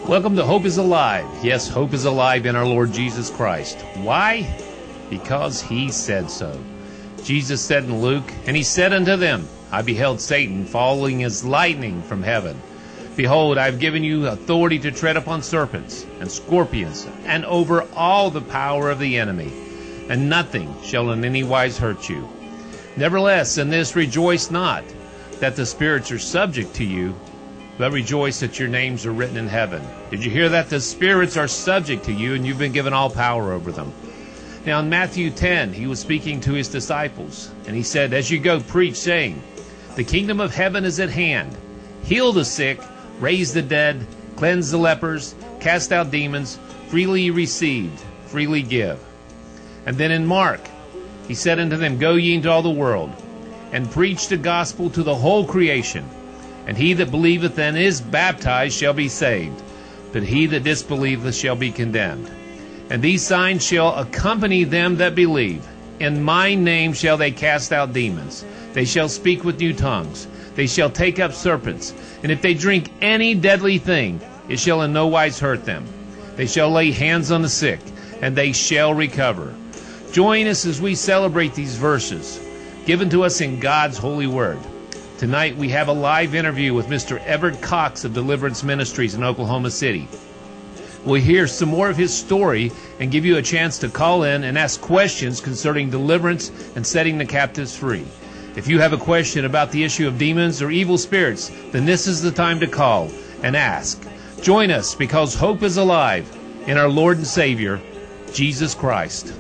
Welcome to Hope is Alive. Yes, hope is alive in our Lord Jesus Christ. Why? Because He said so. Jesus said in Luke, "And He said unto them, I beheld Satan falling as lightning from heaven. Behold, I have given you authority to tread upon serpents and scorpions, and over all the power of the enemy, and nothing shall in any wise hurt you. Nevertheless, in this rejoice not, that the spirits are subject to you, but rejoice that your names are written in heaven." Did you hear that? The spirits are subject to you, and you've been given all power over them. Now in Matthew 10, He was speaking to His disciples, and He said, "As you go, preach, saying, the kingdom of heaven is at hand. Heal the sick, raise the dead, cleanse the lepers, cast out demons. Freely you received, freely give." And then in Mark, He said unto them, "Go ye into all the world, and preach the gospel to the whole creation. And he that believeth and is baptized shall be saved, but he that disbelieveth shall be condemned. And these signs shall accompany them that believe. In my name shall they cast out demons. They shall speak with new tongues. They shall take up serpents. And if they drink any deadly thing, it shall in no wise hurt them. They shall lay hands on the sick, and they shall recover." Join us as we celebrate these verses given to us in God's holy word. Tonight we have a live interview with Mr. Everett Cox of Deliverance Ministries in Oklahoma City. We'll hear some more of his story and give you a chance to call in and ask questions concerning deliverance and setting the captives free. If you have a question about the issue of demons or evil spirits, then this is the time to call and ask. Join us, because hope is alive in our Lord and Savior, Jesus Christ.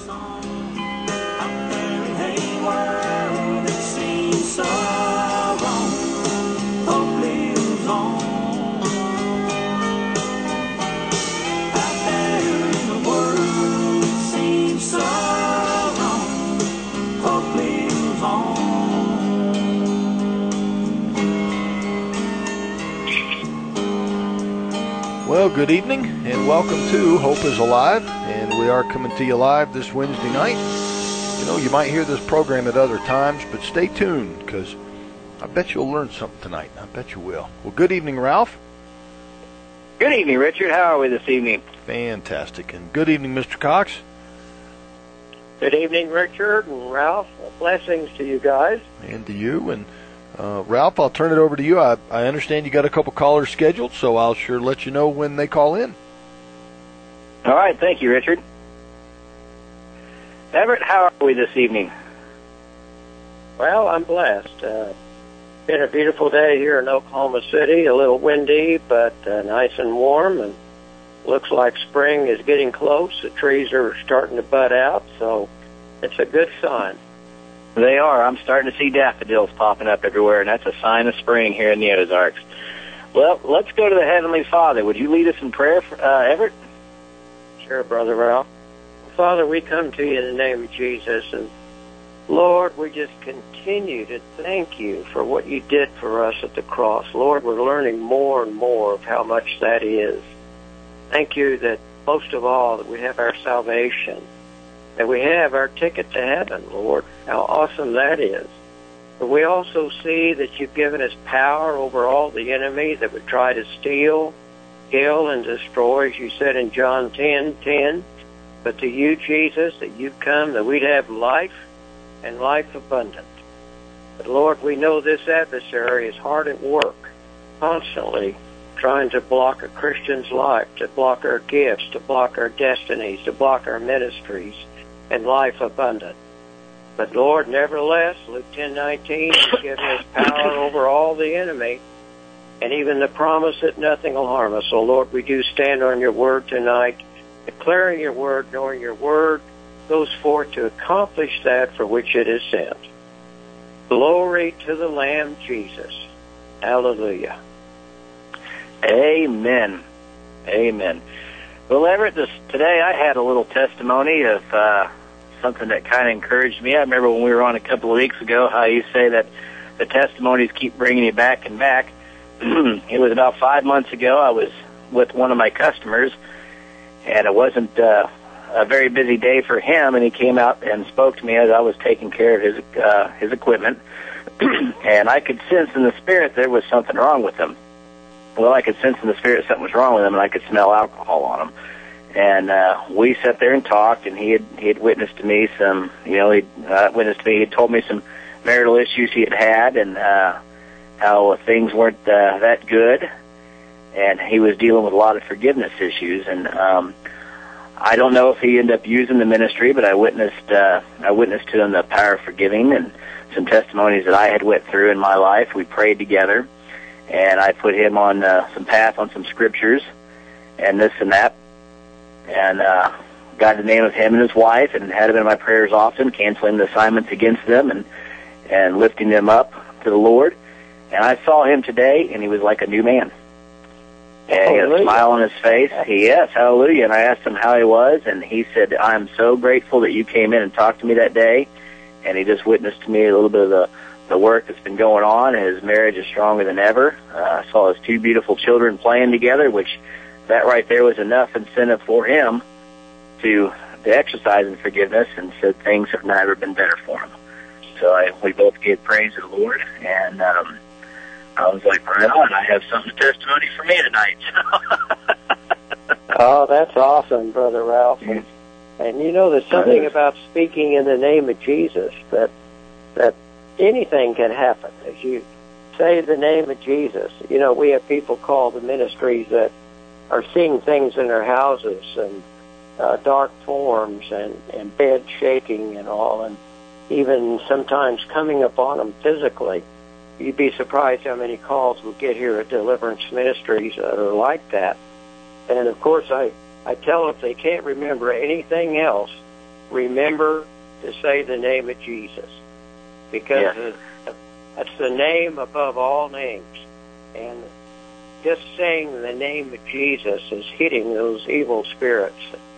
Well, good evening, and welcome to Hope is Alive, and we are coming to you live this Wednesday night. You know, you might hear this program at other times, but stay tuned, because I bet you'll learn something tonight. I bet you will. Well, good evening, Ralph. Good evening, Richard. How are we this evening? Fantastic. And good evening, Mr. Cox. Good evening, Richard and Ralph. Blessings to you guys. And to you. And Ralph, I'll turn it over to you. I understand you got a couple callers scheduled, so I'll sure let you know when they call in. All right. Thank you, Richard. Everett, how are we this evening? Well, I'm blessed. Been a beautiful day here in Oklahoma City. A little windy, but nice and warm, and looks like spring is getting close. The trees are starting to bud out, so it's a good sign. They are. I'm starting to see daffodils popping up everywhere, and that's a sign of spring here in the Ozarks. Well, let's go to the Heavenly Father. Would you lead us in prayer, Everett? Sure, Brother Ralph. Father, we come to you in the name of Jesus, and Lord, we just continue to thank you for what you did for us at the cross. Lord, we're learning more and more of how much that is. Thank you that, most of all, that we have our salvation, that we have our ticket to heaven, Lord. How awesome that is. But we also see that you've given us power over all the enemy that would try to steal, kill, and destroy, as you said in John 10:10. But to you, Jesus, that you've come that we'd have life and life abundant. But Lord, we know this adversary is hard at work, constantly trying to block a Christian's life, to block our gifts, to block our destinies, to block our ministries, and life abundant. But Lord, nevertheless, Luke 10:19, you've given us power over all the enemy, and even the promise that nothing will harm us. So Lord, we do stand on your word tonight, declaring your word, knowing your word goes forth to accomplish that for which it is sent. Glory to the Lamb Jesus. Hallelujah. Amen. Amen. Well, Everett, today I had a little testimony of something that kind of encouraged me. I remember when we were on a couple of weeks ago how you say that the testimonies keep bringing you back and back. It was about 5 months ago. I was with one of my customers, and it wasn't a very busy day for him, and he came out and spoke to me as I was taking care of his equipment, and I could sense in the spirit there was something wrong with him. well, I could sense in the spirit something was wrong with him, and I could smell alcohol on him. And we sat there and talked, and he had witnessed to me some, he told me some marital issues he had, and how things weren't that good, and he was dealing with a lot of forgiveness issues. And I don't know if he ended up using the ministry, but I witnessed to him the power of forgiving and some testimonies that I had went through in my life. We prayed together, and I put him on some path on some scriptures and this and that, and got the name of him and his wife, and had him in my prayers often, canceling the assignments against them and lifting them up to the Lord. And I saw him today, and he was like a new man. And he had a smile on his face. Yes, hallelujah. And I asked him how he was, and he said, I'm so grateful that you came in and talked to me that day. And he just witnessed to me a little bit of the work that's been going on. His marriage is stronger than ever. I saw his two beautiful children playing together, which that right there was enough incentive for him to exercise in forgiveness, and said things have never been better for him. So we both gave praise to the Lord, and I was like, right on, I have something testimony for me tonight. Oh, that's awesome, Brother Ralph. And there's something about speaking in the name of Jesus, that anything can happen. As you say the name of Jesus, we have people called the ministries that are seeing things in their houses, and dark forms, and bed shaking and all, and even sometimes coming upon them physically. You'd be surprised how many calls we'll get here at Deliverance Ministries that are like that. And, of course, I tell them if they can't remember anything else, remember to say the name of Jesus. Because that's the name above all names. And just saying the name of Jesus is hitting those evil spirits.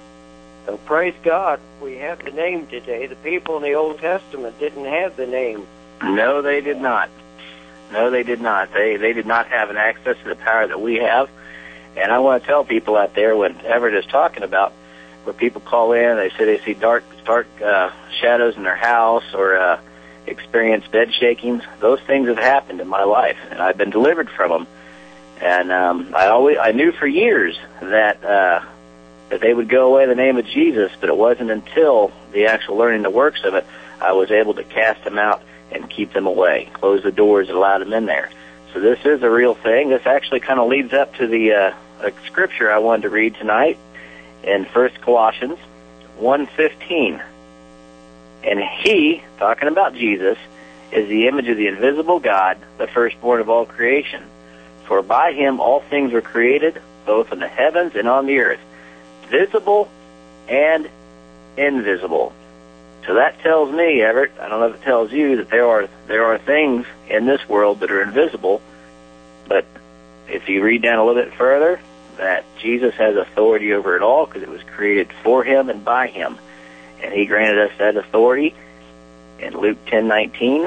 So praise God, we have the name today. The people in the Old Testament didn't have the name. No, they did not. No, they did not. They did not have an access to the power that we have. And I want to tell people out there, what Everett is talking about, where people call in, they say they see dark shadows in their house, or experience bed shakings. Those things have happened in my life, and I've been delivered from them. And I knew for years that they would go away in the name of Jesus, but it wasn't until the actual learning the works of it I was able to cast them out and keep them away, close the doors and allow them in there. So this is a real thing. This actually kind of leads up to the scripture I wanted to read tonight in 1 Colossians 1:15. And he, talking about Jesus, is the image of the invisible God, the firstborn of all creation. For by him all things were created, both in the heavens and on the earth, visible and invisible. So that tells me, Everett, I don't know if it tells you, that there are things in this world that are invisible, but if you read down a little bit further, that Jesus has authority over it all, because it was created for him and by him. And he granted us that authority in Luke 10:19.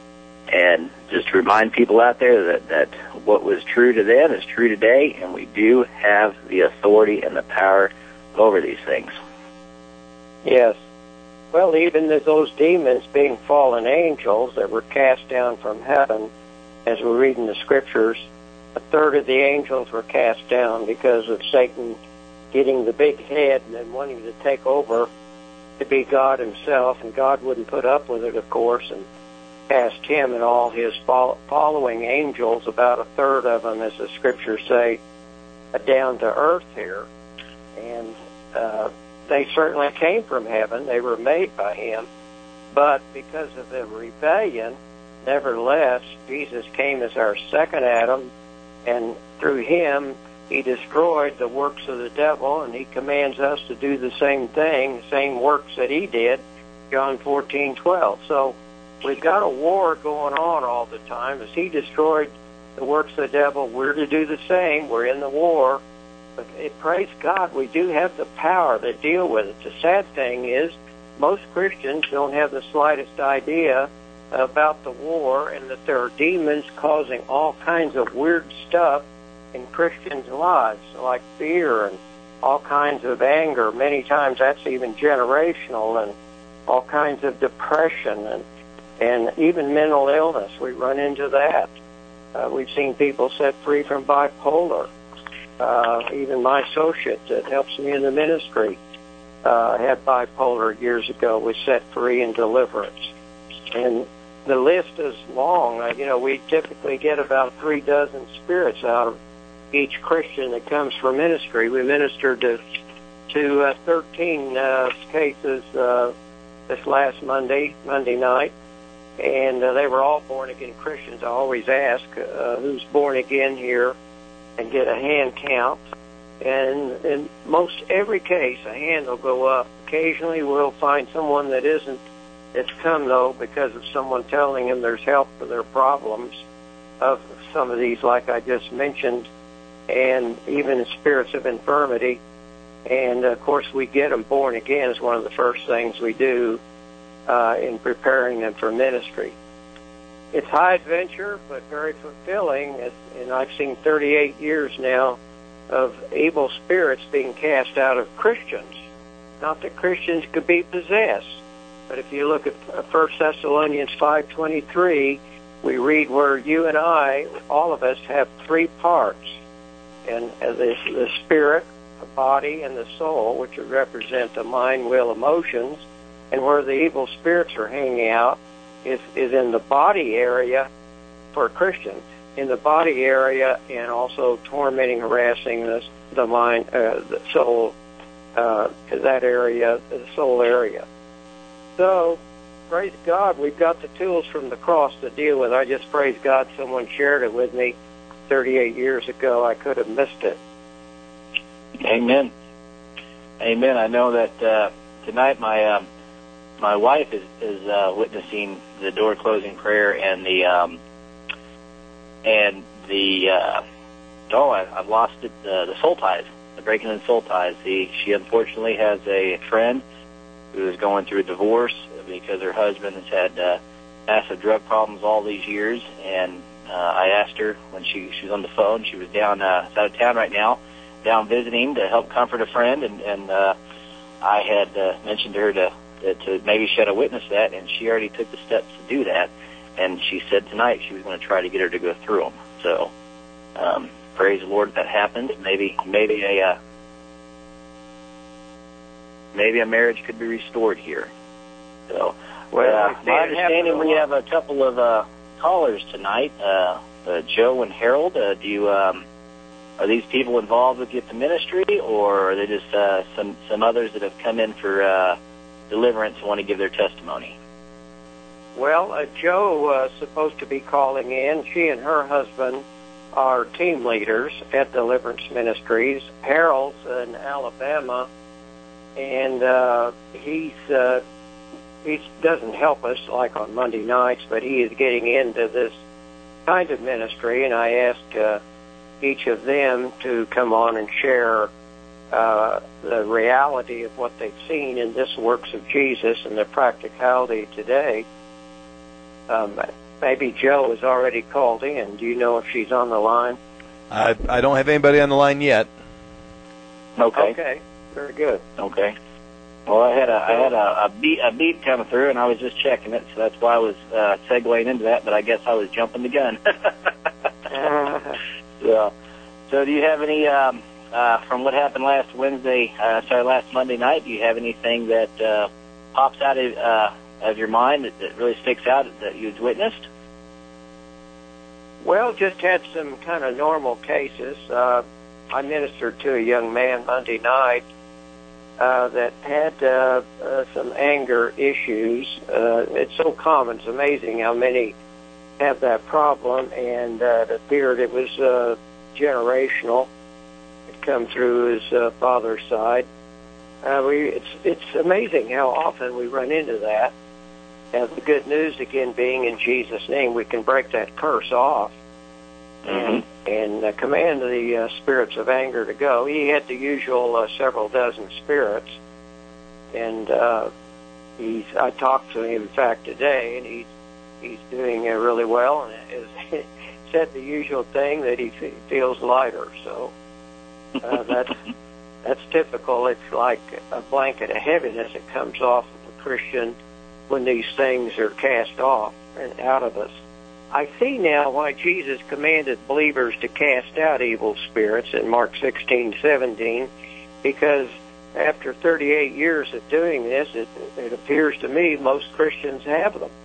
And just to remind people out there that what was true to them is true today, and we do have the authority and the power over these things. Yes. Well, even those demons being fallen angels that were cast down from heaven, as we read in the scriptures, a third of the angels were cast down because of Satan getting the big head and then wanting to take over to be God himself, and God wouldn't put up with it, of course, and cast him and all his following angels, about a third of them, as the scriptures say, down to earth here. And they certainly came from heaven. They were made by him. But because of the rebellion, nevertheless, Jesus came as our second Adam, and through him, he destroyed the works of the devil, and he commands us to do the same thing, the same works that he did, John 14:12. So we've got a war going on all the time. As he destroyed the works of the devil, we're to do the same. We're in the war. But praise God, we do have the power to deal with it. The sad thing is, most Christians don't have the slightest idea about the war, and that there are demons causing all kinds of weird stuff in Christians' lives, like fear and all kinds of anger. Many times that's even generational, and all kinds of depression and even mental illness. We run into that. We've seen people set free from bipolar. Even my associate that helps me in the ministry had bipolar years ago, was set free in deliverance. And the list is long. We typically get about 3 dozen spirits out of each Christian that comes for ministry. We ministered to 13 cases this last Monday night, and they were all born-again Christians. I always ask who's born again here and get a hand count. And in most every case, a hand will go up. Occasionally we'll find someone that isn't. It's come, though, because of someone telling them there's help for their problems of some of these, like I just mentioned, and even spirits of infirmity. And, of course, we get them born again is one of the first things we do in preparing them for ministry. It's high adventure, but very fulfilling, and I've seen 38 years now of evil spirits being cast out of Christians. Not that Christians could be possessed, but if you look at 1 Thessalonians 5:23, we read where you and I, all of us, have 3 parts, and the spirit, the body, and the soul, which would represent the mind, will, emotions, and where the evil spirits are hanging out is in the body area for Christians, in the body area, and also tormenting, harassing the mind, the soul, that area, the soul area. So, praise God, we've got the tools from the cross to deal with. I just praise God someone shared it with me 38 years ago. I could have missed it. Amen. Amen. I know that tonight my wife is witnessing the door closing prayer and I've lost it, the soul ties, the breaking in soul ties. She unfortunately has a friend who is going through a divorce because her husband has had massive drug problems all these years, and I asked her when she was on the phone. She was down out of town right now, down visiting to help comfort a friend, and I had mentioned to her to maybe shed a witness that, and she already took the steps to do that, and she said tonight she was going to try to get her to go through them. So praise the Lord that happened. Maybe a marriage could be restored here. So, my understanding, we have a couple of callers tonight, Joe and Harold. Are these people involved with the ministry, or are they just some others that have come in for deliverance and want to give their testimony? Well, Joe is supposed to be calling in. She and her husband are team leaders at Deliverance Ministries. Harold's in Alabama, and he doesn't help us like on Monday nights, but he is getting into this kind of ministry, and I asked each of them to come on and share the reality of what they've seen in this works of Jesus and the practicality today. Maybe Joe has already called in. Do you know if she's on the line? I don't have anybody on the line yet. Okay. Very good. Okay. Well, I had a beep coming through, and I was just checking it, so that's why I was segueing into that. But I guess I was jumping the gun. So do you have any from what happened last Monday night? Do you have anything that pops out of your mind that really sticks out that you've witnessed? Well, just had some kind of normal cases. I ministered to a young man Monday night that had some anger issues. It's so common. It's amazing how many have that problem, and it appeared it was generational. It come through his father's side. It's amazing how often we run into that. And the good news, again, being in Jesus' name, we can break that curse off and command the spirits of anger to go. He had the usual several dozen spirits, and I talked to him, in fact, today, and he's doing really well, and has said the usual thing that he feels lighter. So that's typical. It's like a blanket of heaviness that comes off of a Christian when these things are cast off and out of us. I see now why Jesus commanded believers to cast out evil spirits in Mark 16:17, because after 38 years of doing this, it appears to me most Christians have them.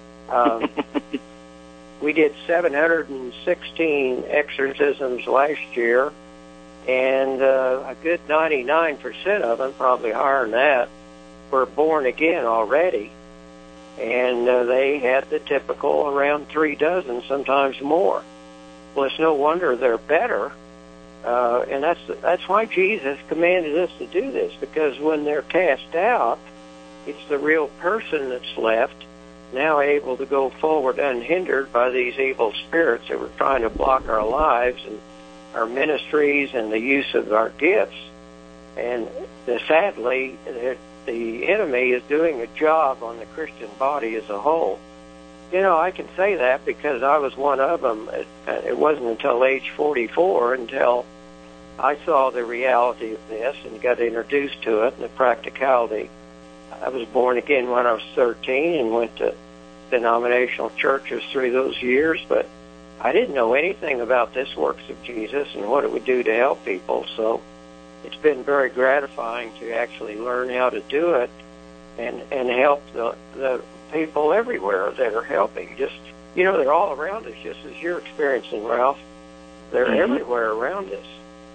We did 716 exorcisms last year, and a good 99% of them, probably higher than that, were born again already. And they had the typical around 3 dozen, sometimes more. Well, it's no wonder they're better. And that's why Jesus commanded us to do this, because when they're cast out, it's the real person that's left, now able to go forward unhindered by these evil spirits that were trying to block our lives and our ministries and the use of our gifts. And sadly, the enemy is doing a job on the Christian body as a whole. You know, I can say that because I was one of them. It wasn't until age 44 until I saw the reality of this and got introduced to it and the practicality. I was born again when I was 13 and went to denominational churches through those years, but I didn't know anything about this works of Jesus and what it would do to help people. So it's been very gratifying to actually learn how to do it and help the people everywhere that are helping. Just, you know, they're all around us, just as you're experiencing, Ralph. They're everywhere around us.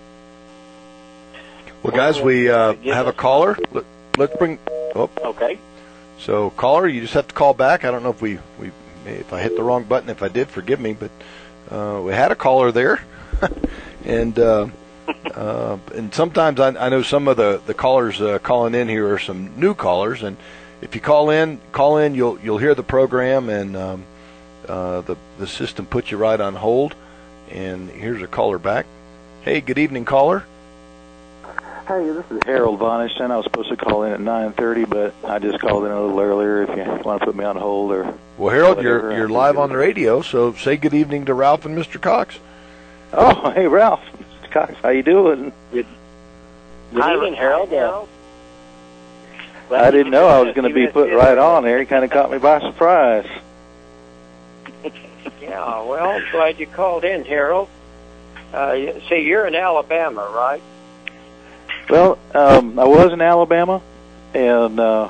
Well, guys, we have a caller. Let's bring. Oh. Okay. So, caller, you just have to call back. I don't know if I hit the wrong button. If I did, forgive me. But we had a caller there, and sometimes I know some of the callers calling in here are some new callers, and if you call in, you'll hear the program, and the system puts you right on hold. And here's a caller back. Hey, good evening, caller. Hey, this is Harold Vonishton. I was supposed to call in at 9:30, but I just called in a little earlier. If you want to put me on hold or well, Harold, you're live on the radio, so say good evening to Ralph and Mr. Cox. Oh, hey, Ralph, Mr. Cox, how you doing? Good evening, Harold. I didn't know I was going to be put right on there. You kind of caught me by surprise. Yeah, well, I'm glad you called in, Harold. See, you're in Alabama, right? Well, I was in Alabama, and I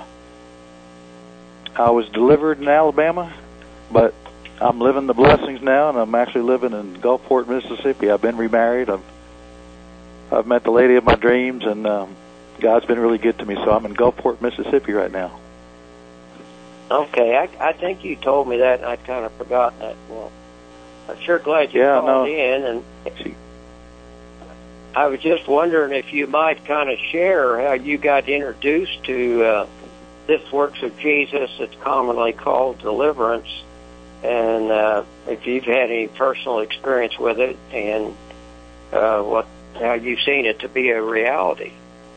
was delivered in Alabama, but I'm living the blessings now, and I'm actually living in Gulfport, Mississippi. I've been remarried. I've met the lady of my dreams, and God's been really good to me, so I'm in Gulfport, Mississippi right now. Okay, I think you told me that, and I'd kind of forgotten that. Well, I'm sure glad you called in, and I was just wondering if you might kind of share how you got introduced to this works of Jesus that's commonly called deliverance, and if you've had any personal experience with it, and how you've seen it to be a reality.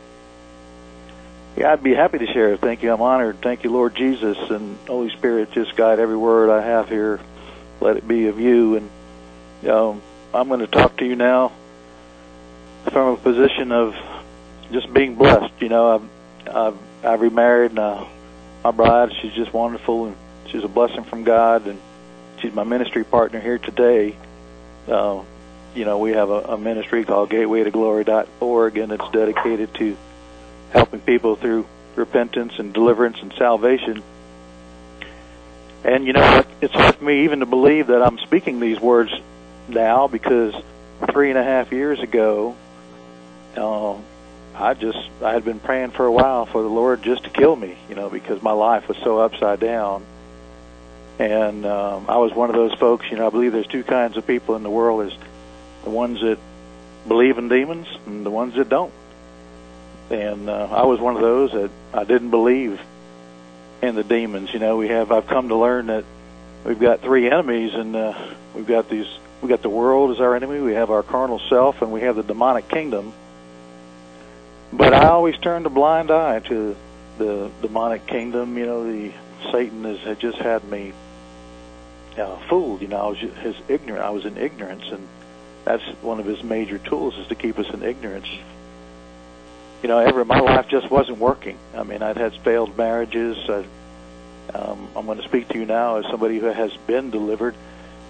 Yeah, I'd be happy to share it. Thank you. I'm honored. Thank you, Lord Jesus, and Holy Spirit, just guide every word I have here. Let it be of you. And I'm going to talk to you now from a position of just being blessed. You know, I've remarried, and my bride, she's just wonderful, and she's a blessing from God, and she's my ministry partner here today. You know, we have a ministry called GatewayToGlory.org, and it's dedicated to helping people through repentance and deliverance and salvation. And, you know, it's hard for me even to believe that I'm speaking these words now, because 3.5 years ago, I had been praying for a while for the Lord just to kill me, you know, because my life was so upside down. And I was one of those folks, you know, I believe there's two kinds of people in the world. There's the ones that believe in demons and the ones that don't. And I was one of those that I didn't believe in the demons. You know, I've come to learn that we've got three enemies, and we've got the world as our enemy, we have our carnal self, and we have the demonic kingdom. But I always turned a blind eye to the demonic kingdom. You know, Satan had just had me fooled. You know, I was in ignorance, and that's one of his major tools, is to keep us in ignorance. You know, my life just wasn't working. I mean, I'd had failed marriages. I'm going to speak to you now as somebody who has been delivered.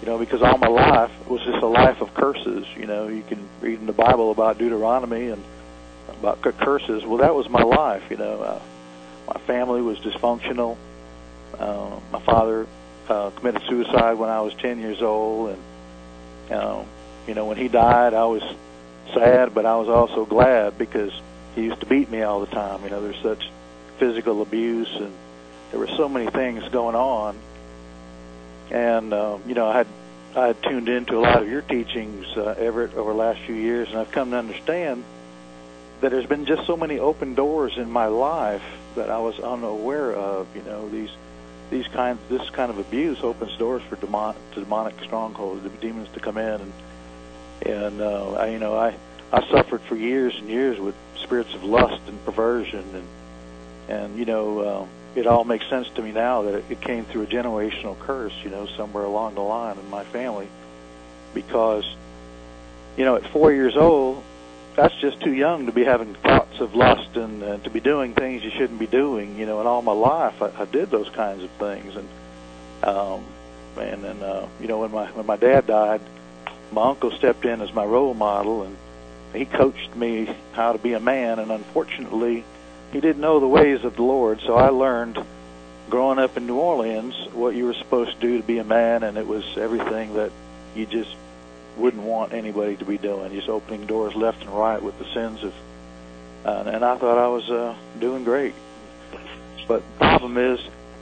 because all my life was just a life of curses. You can read in the Bible about Deuteronomy and about curses. Well, that was my life. My family was dysfunctional. My father committed suicide when I was 10 years old, and when he died, I was sad, but I was also glad because he used to beat me all the time. There's such physical abuse, and there were so many things going on. And I had tuned into a lot of your teachings, Everett, over the last few years, and I've come to understand that there's been just so many open doors in my life that I was unaware of. This kind of abuse opens doors for demonic strongholds, the demons to come in, and I suffered for years and years with spirits of lust and perversion, and it all makes sense to me now that it came through a generational curse, somewhere along the line in my family, because at 4 years old, that's just too young to be having thoughts of lust and to be doing things you shouldn't be doing. And all my life I did those kinds of things. And then when my dad died, my uncle stepped in as my role model, and he coached me how to be a man. And unfortunately, he didn't know the ways of the Lord, so I learned growing up in New Orleans what you were supposed to do to be a man, and it was everything that you just wouldn't want anybody to be doing, just opening doors left and right with the sins of, and I thought I was doing great. But the problem is,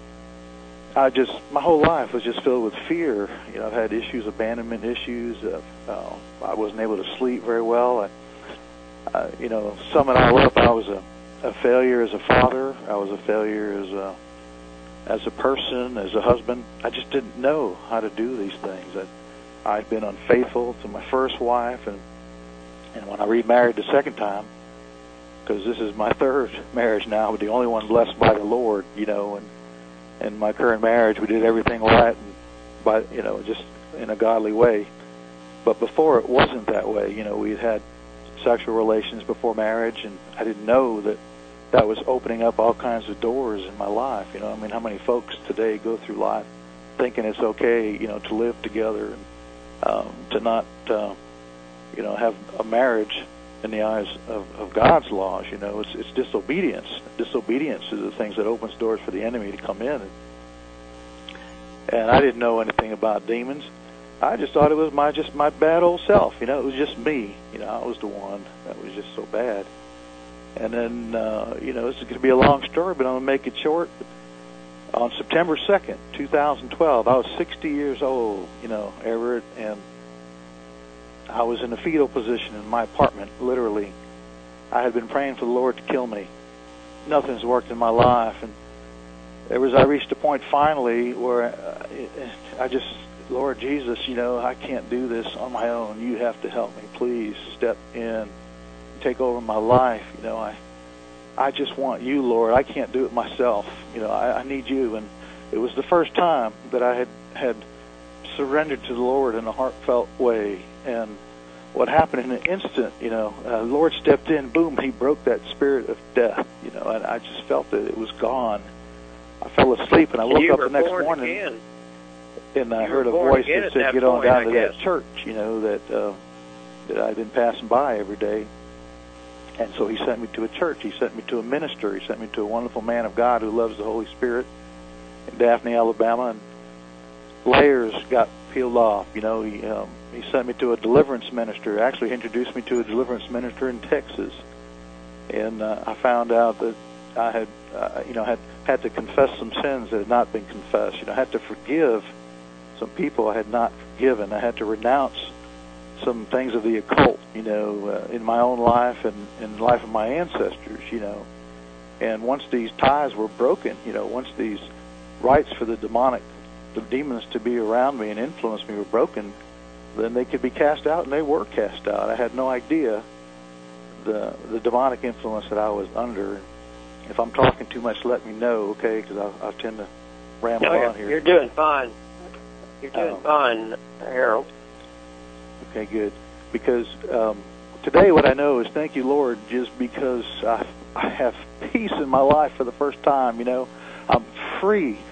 my whole life was just filled with fear. I've had issues, abandonment issues. I wasn't able to sleep very well. Sum it all up, I was a failure as a father. I was a failure as a person, as a husband. I just didn't know how to do these things. I'd been unfaithful to my first wife, and when I remarried the second time, because this is my third marriage now, but the only one blessed by the Lord, and my current marriage, we did everything right, and just in a godly way. But before, it wasn't that way. We had sexual relations before marriage, and I didn't know that was opening up all kinds of doors in my life. How many folks today go through life thinking it's okay, to live together and to not, have a marriage in the eyes of God's laws. It's disobedience. Disobedience is the things that opens doors for the enemy to come in. And I didn't know anything about demons. I just thought it was my bad old self. It was just me. I was the one that was just so bad. And then, this is going to be a long story, but I'm going to make it short. On September 2nd, 2012, I was 60 years old, Everett, and I was in a fetal position in my apartment, literally. I had been praying for the Lord to kill me. Nothing's worked in my life, and I reached a point finally where Lord Jesus, I can't do this on my own. You have to help me. Please step in, take over my life. I just want you, Lord. I can't do it myself. I need you. And it was the first time that I had surrendered to the Lord in a heartfelt way. And what happened in an instant, the Lord stepped in, boom, he broke that spirit of death, and I just felt that it was gone. I fell asleep, and I woke up the next morning, again. And I heard a voice that said, get on down to that church, that I'd been passing by every day. And so he sent me to a church. He sent me to a minister. He sent me to a wonderful man of God who loves the Holy Spirit in Daphne, Alabama. And layers got peeled off. He sent me to a deliverance minister. Actually, he introduced me to a deliverance minister in Texas. And I found out that I had to confess some sins that had not been confessed. I had to forgive some people I had not forgiven. I had to renounce some things of the occult, in my own life and in the life of my ancestors, And once these ties were broken, once these rights for the demons to be around me and influence me were broken, then they could be cast out, and they were cast out. I had no idea the demonic influence that I was under. If I'm talking too much, let me know, okay? Because I tend to ramble on here. You're doing fine. You're doing fine, Harold. Okay, good. Because today what I know is thank you, Lord, just because I have peace in my life for the first time. I'm free.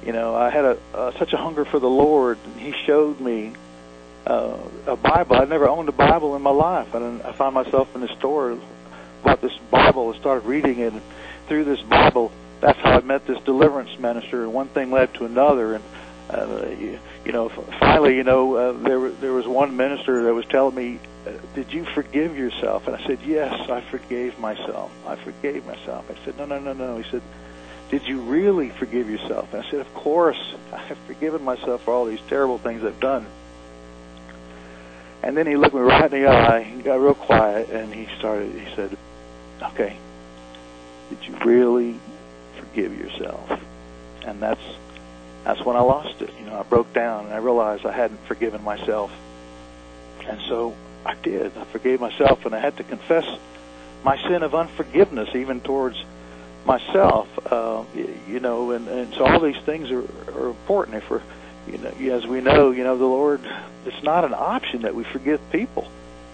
I had such a hunger for the Lord, and He showed me a Bible. I'd never owned a Bible in my life. And I found myself in the store, bought this Bible, and started reading it. And through this Bible, that's how I met this deliverance minister. And one thing led to another. And finally, there was one minister that was telling me, "Did you forgive yourself?" And I said, "Yes, I forgave myself. I forgave myself." I said, No. He said, "Did you really forgive yourself?" And I said, "Of course. I have forgiven myself for all these terrible things I've done." And then he looked me right in the eye, he got real quiet, and he said, "Okay, did you really forgive yourself?" And that's when I lost it. I broke down, and I realized I hadn't forgiven myself. And so I did. I forgave myself, and I had to confess my sin of unforgiveness, even towards myself. And so all these things are important. If we're, as we know, the Lord, it's not an option that we forgive people.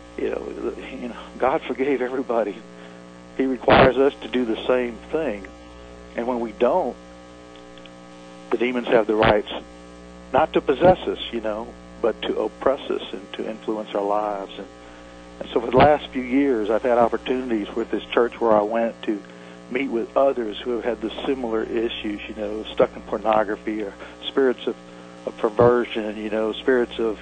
God forgave everybody. He requires us to do the same thing. And when we don't, the demons have the rights not to possess us, but to oppress us and to influence our lives. And so for the last few years, I've had opportunities with this church where I went to meet with others who have had the similar issues, stuck in pornography or spirits of perversion, spirits of,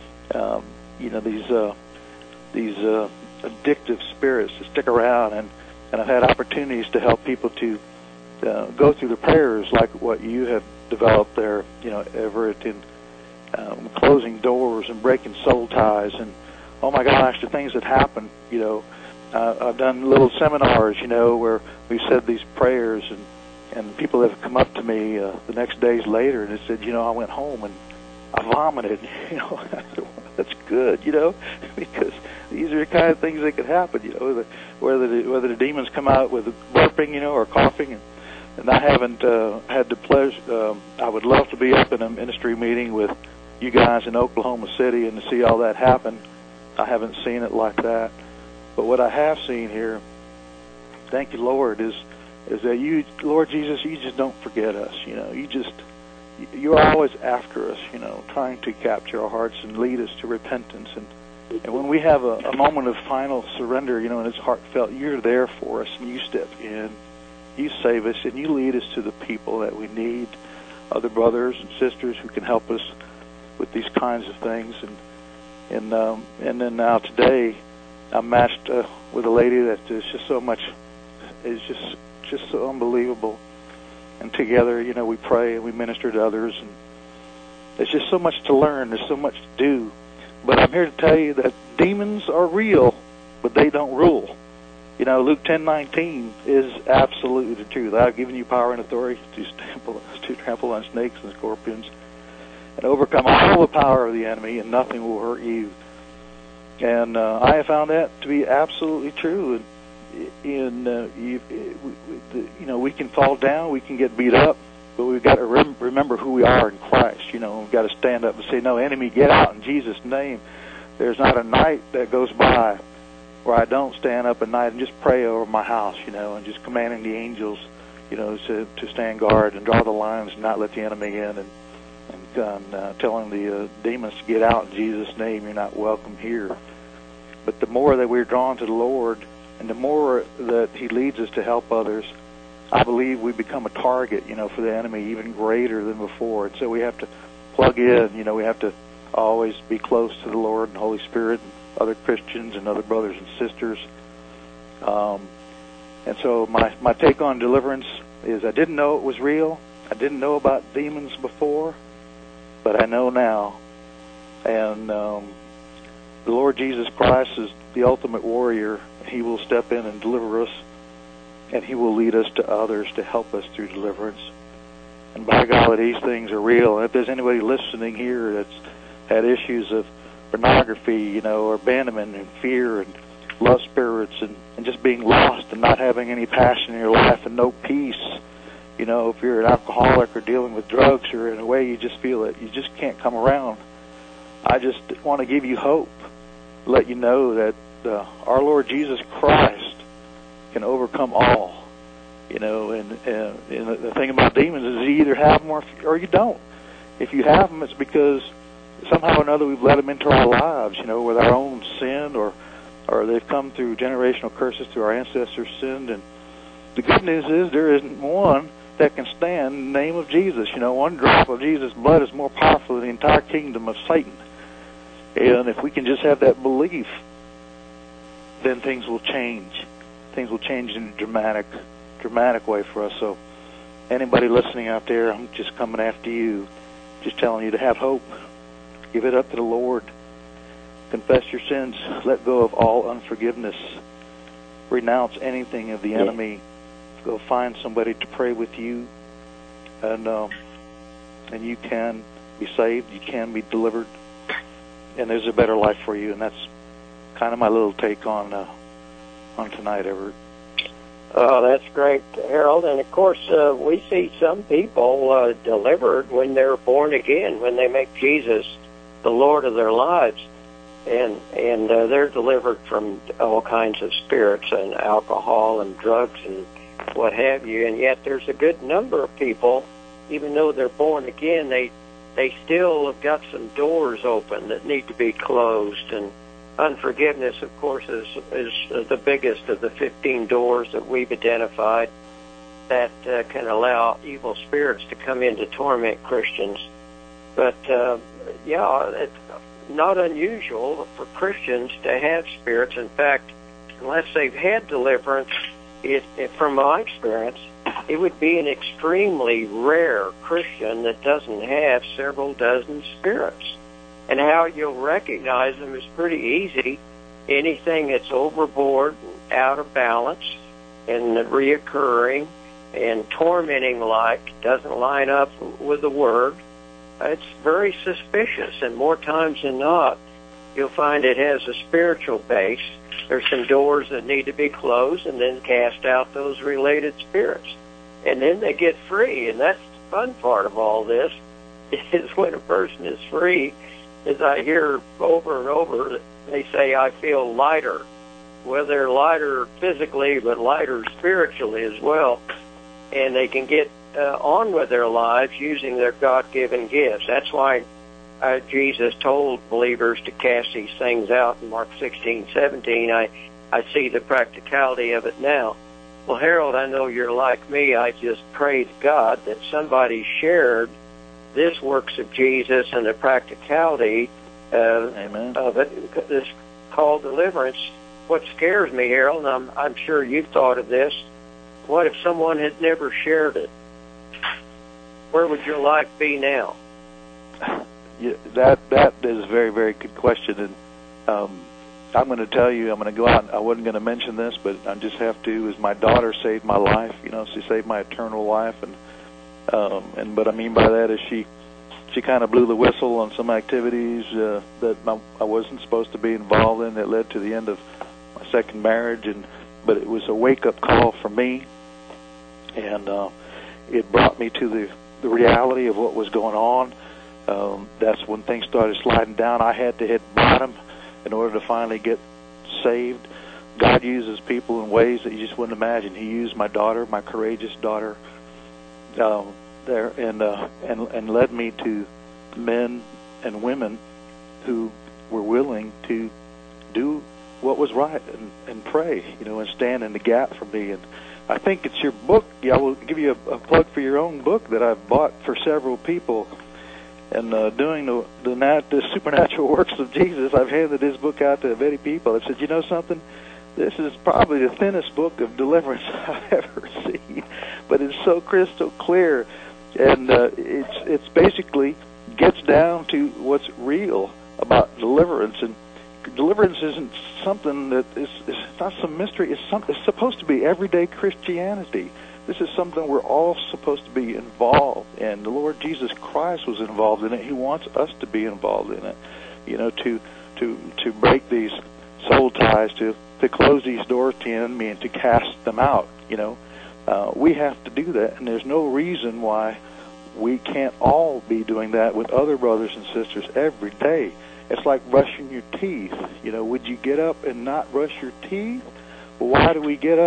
these addictive spirits to stick around. And I've had opportunities to help people to go through the prayers like what you have developed there, Everett, in closing doors and breaking soul ties. And, oh my gosh, the things that happen, I've done little seminars, where we've said these prayers, and people have come up to me the next days later and they said, I went home and I vomited. I said, well, that's good, because these are the kind of things that could happen, whether the demons come out with burping, or coughing. And I haven't had the pleasure. I would love to be up in a ministry meeting with you guys in Oklahoma City and to see all that happen. I haven't seen it like that. But what I have seen here, thank you, Lord, is that you, Lord Jesus, you just don't forget us. You're always after us, trying to capture our hearts and lead us to repentance. And when we have a moment of final surrender, and it's heartfelt, you're there for us, and you step in, you save us, and you lead us to the people that we need, other brothers and sisters who can help us with these kinds of things. And then now today, I'm matched with a lady that is just so much, is just so unbelievable. And together, we pray and we minister to others, and there's just so much to learn. There's so much to do. But I'm here to tell you that demons are real, but they don't rule. Luke 10:19 is absolutely the truth. I've given you power and authority to trample on snakes and scorpions and overcome all the power of the enemy, and nothing will hurt you. And I have found that to be absolutely true. We can fall down, we can get beat up, but we've got to remember who we are in Christ. We've got to stand up and say, "No, enemy, get out in Jesus' name." There's not a night that goes by where I don't stand up at night and just pray over my house, and just commanding the angels, to stand guard and draw the lines and not let the enemy in, and telling the demons to get out in Jesus' name. You're not welcome here. But the more that we're drawn to the Lord, and the more that He leads us to help others, I believe we become a target, for the enemy even greater than before. And so we have to plug in, we have to always be close to the Lord and Holy Spirit and other Christians and other brothers and sisters. And so my take on deliverance is I didn't know it was real. I didn't know about demons before, but I know now. And the Lord Jesus Christ is the ultimate warrior. He will step in and deliver us, and He will lead us to others to help us through deliverance. And by golly, these things are real. And if there's anybody listening here that's had issues of pornography, or abandonment and fear and lust spirits and just being lost and not having any passion in your life and no peace, if you're an alcoholic or dealing with drugs or in a way you just feel that you just can't come around, I just want to give you hope, let you know that our Lord Jesus Christ can overcome all. you know. And the thing about demons is you either have them or you don't. If you have them, it's because somehow or another we've let them into our lives, you know, with our own sin, or they've come through generational curses through our ancestors' sinned. And the good news is there isn't one that can stand in the name of Jesus. You know, one drop of Jesus' blood is more powerful than the entire kingdom of Satan. And if we can just have that belief, then things will change. Things will change in a dramatic way for us. So anybody listening out there, I'm just coming after you, just telling you to have hope. Give it up to the Lord. Confess your sins. Let go of all unforgiveness. Renounce anything of the enemy. Go find somebody to pray with you, and you can be saved. You can be delivered, and there's a better life for you. And that's kind of my little take on tonight, Everett. Oh, that's great, Harold. And of course, we see some people delivered when they're born again, when they make Jesus the Lord of their lives, and they're delivered from all kinds of spirits and alcohol and drugs and what have you. And yet there's a good number of people, even though they're born again, they still have got some doors open that need to be closed. And unforgiveness, of course, is the biggest of the 15 doors that we've identified that can allow evil spirits to come in to torment Christians. But it's not unusual for Christians to have spirits. In fact, unless they've had deliverance, from my experience, it would be an extremely rare Christian that doesn't have several dozen spirits. And how you'll recognize them is pretty easy. Anything that's overboard, out of balance, and reoccurring, and tormenting like, doesn't line up with the Word, it's very suspicious. And more times than not, you'll find it has a spiritual base. There's some doors that need to be closed, and then cast out those related spirits. And then they get free, and that's the fun part of all this, is when a person is free, as I hear over and over, they say, I feel lighter. Well, they're lighter physically, but lighter spiritually as well. And they can get on with their lives using their God-given gifts. That's why Jesus told believers to cast these things out in Mark 16:17. I see the practicality of it now. Well, Harold, I know you're like me. I just pray to God that somebody shared this works of Jesus and the practicality of it. This called deliverance. What scares me, Harold, and I'm sure you've thought of this, what if someone had never shared it? Where would your life be now? Yeah, that is a very, very good question, and I'm going to tell you, I'm going to go out. I wasn't going to mention this, but I just have to. Is my daughter saved my life? You know, she saved my eternal life, and what I mean by that is she kind of blew the whistle on some activities that I wasn't supposed to be involved in. That led to the end of my second marriage, but it was a wake-up call for me, and it brought me to the reality of what was going on. That's when things started sliding down. I had to hit bottom in order to finally get saved. God uses people in ways that you just wouldn't imagine. He used my daughter, my courageous daughter, there, and led me to men and women who were willing to do what was right and pray, you know, and stand in the gap for me. And I think it's your book. I will give you a plug for your own book that I've bought for several people. And doing the supernatural works of Jesus, I've handed this book out to many people. I said, you know something? This is probably the thinnest book of deliverance I've ever seen, but it's so crystal clear, and it's basically gets down to what's real about deliverance. And deliverance isn't something that is not some mystery. It's supposed to be everyday Christianity. This is something we're all supposed to be involved in. The Lord Jesus Christ was involved in it. He wants us to be involved in it, you know, to break these soul ties, to close these doors to the enemy and to cast them out, you know. We have to do that, and there's no reason why we can't all be doing that with other brothers and sisters every day. It's like brushing your teeth. You know, would you get up and not brush your teeth? Well, why do we get up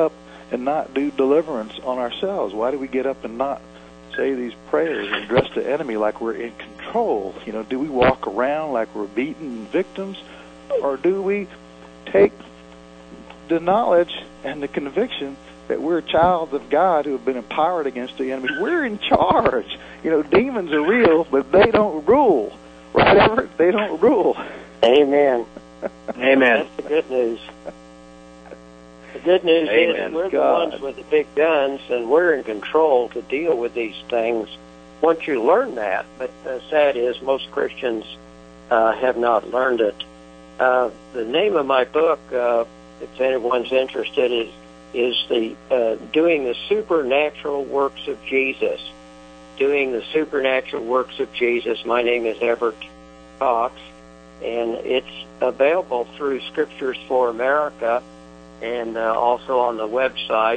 and not do deliverance on ourselves? Why do we get up and not say these prayers and address the enemy like we're in control? You know, do we walk around like we're beaten victims, or do we take the knowledge and the conviction that we're childs of God who have been empowered against the enemy? We're in charge. You know, demons are real, but they don't rule. Right, Everett? They don't rule. Amen. Amen. That's the good news. The good news is we're the ones with the big guns, and we're in control to deal with these things once you learn that. But the sad is most Christians have not learned it. The name of my book, if anyone's interested, is the Doing the Supernatural Works of Jesus. Doing the Supernatural Works of Jesus. My name is Everett Cox, and it's available through Scriptures for America and also on the website.